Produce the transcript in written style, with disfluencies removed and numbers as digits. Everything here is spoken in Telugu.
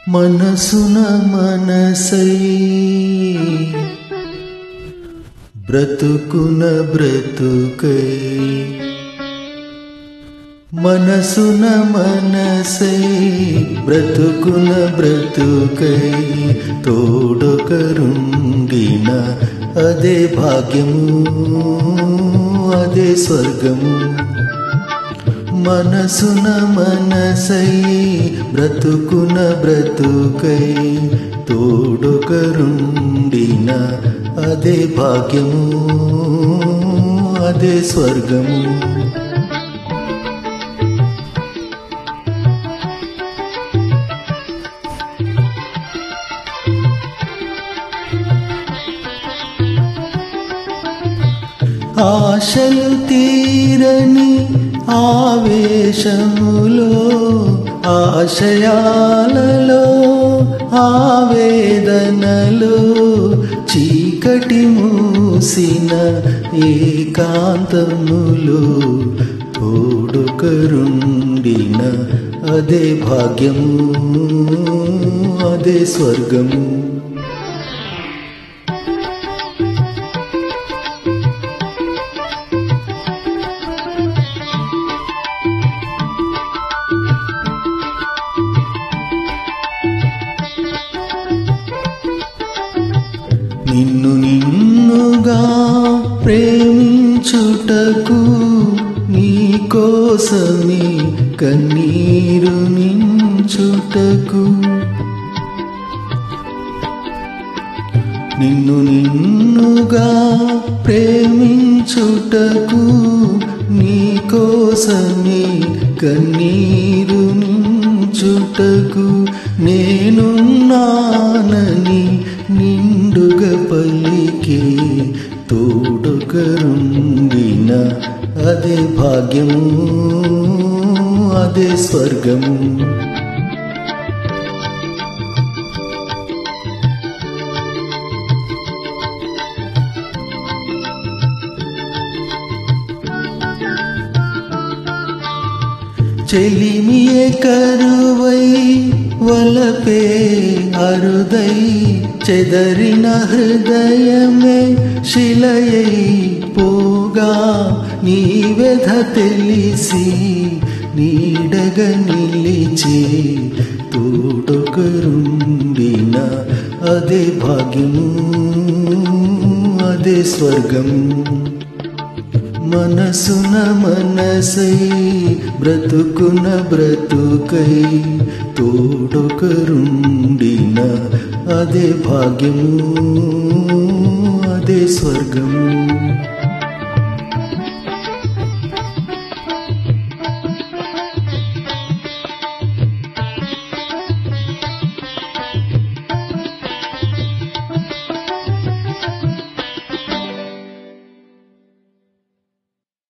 మనసున మనసై బ్రతుకున బ్రతుకై మనసున మనసై బ్రతుకున బ్రతుకై తోడొకరుండిన అదే భాగ్యము అదే స్వర్గము మనసున మనసై బ్రతుకున బ్రతుకై తోడొకరుండిన అదే భాగ్యము అదే స్వర్గము ఆశలు తీరని ఆవేశములో ఆశయాలలో ఆవేదనలో చీకటి మూసిన ఏకాంతములో తోడొకరుండిన అదే భాగ్యము అదే స్వర్గము నిన్ను నిన్నుగా ప్రేమించుటకు నీ కోసమే కన్నీరు నించుటకు నిన్ను నిన్నుగా ప్రేమించుటకు నీ కోసమే కన్నీరు నించుటకు నేనున్నానని నిండుగా పలికే తోడొకరుండిన అదే భాగ్యము అదే స్వర్గము చెలిమియే కరువై వలపే అరుదై చెదరిన హృదయమే శిలయై పోగా నీ వ్యధ తెలిసి నీడగా నిలిచే తోడొకరుండిన అదే భాగ్యము అదే స్వర్గము మనసున మనసై బ్రతుకున బ్రతుకై తోడొకరుండిన అదే భాగ్యము అదే స్వర్గము